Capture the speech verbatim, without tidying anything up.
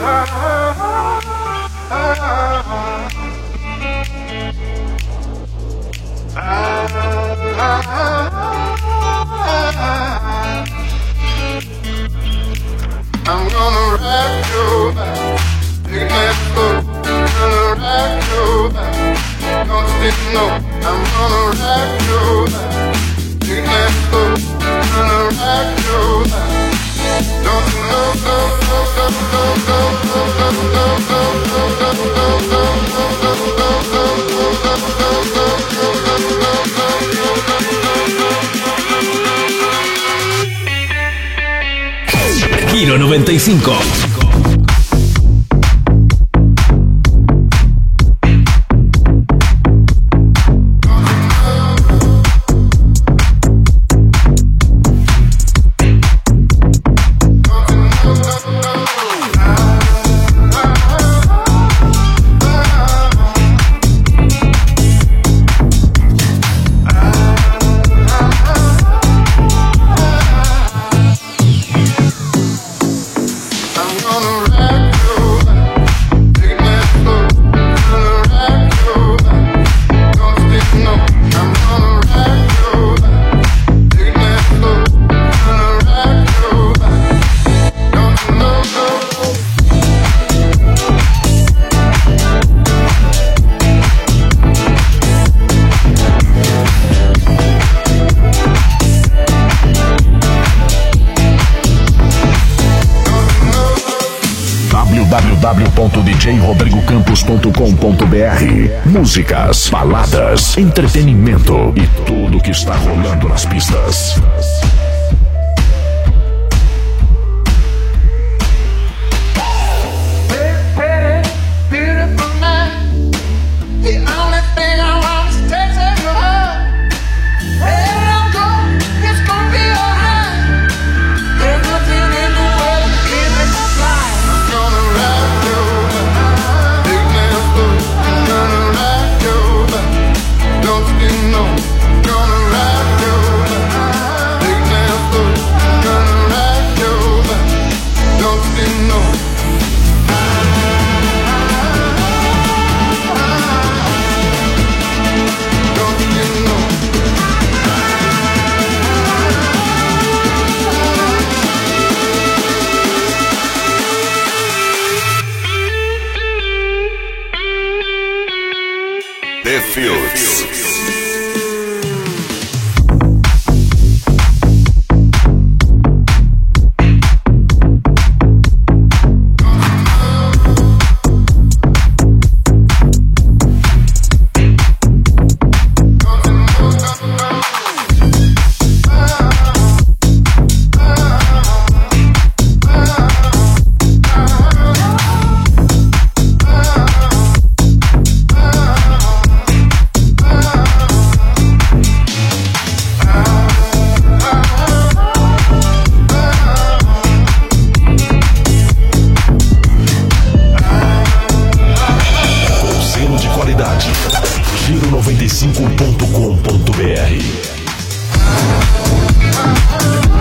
I'm gonna rock your back, take that foot, gonna rock your back. Don't stick no, I'm gonna rock your back, take that foot, gonna rock your back. Don't you know, go, go, go, go, go, go, go, go, go, go, go, go, go, Giro noventa y cinco. w w w ponto d j rodrigo campos ponto com ponto b r. Músicas, baladas, entretenimento e tudo que está rolando nas pistas. The Fields. Giro noventa e cinco ponto com ponto b r.